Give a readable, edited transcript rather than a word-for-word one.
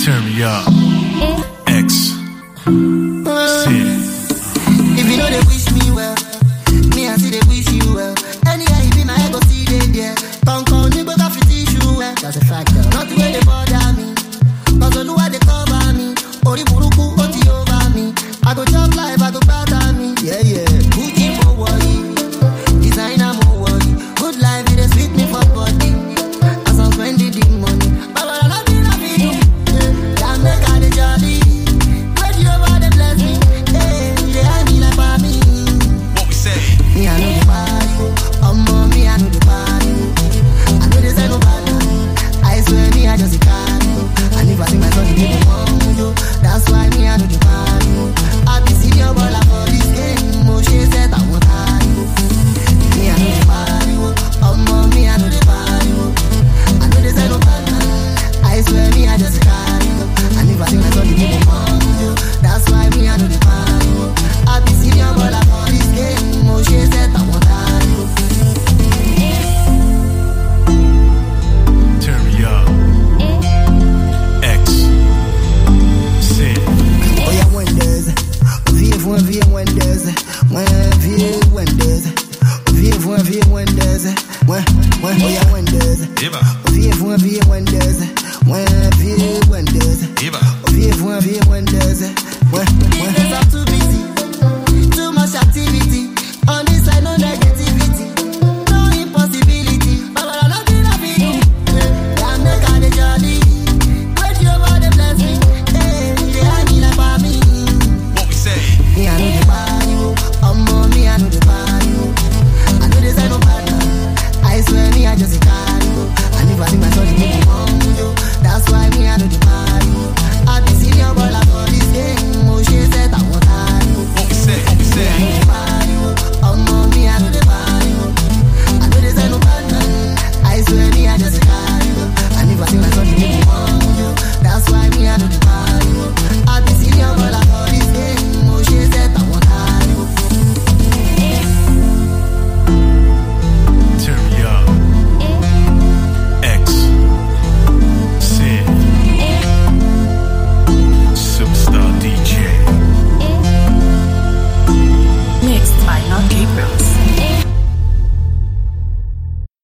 Turn me up. X. If you know they wish me well, me I see they wish you well. Anyhow you be my ego see they there. Don't call me but I fit issue well. That's a fact though. Not the way they bother me, cause I know why they cover me. Ori buruku oti over me. I go jump life, I go batter me. Yeah, yeah. Gucci more worry, designer more worry. Good life, it is sweet me for body. As I'm spending the money, but I love you, love you. Can't make all the jolly. When you over the bless me, hey, they hide me like mommy. What we say? Me, I know the body. Me, I know the body. I know they say no bad. I swear me, I just can't. And if I see my son, the people want you. That's why me, I know the body. I be seeing your ball for this game. She said I want you. Me, I know the body. Me, I know the body. I know they say no bad. I swear me, I just can't. And if I see my son, the people want you. That's why me, I know the body. I be seeing your ball for this game. She said I want you. Turn me up. X. Sit. Oh yeah, wonders. Vive wonders. Vive wonders. Vive wonders. Oh yeah, wonders. Vive wonders. Vive wonders. Vive wonders. I'm too busy. Too much activity.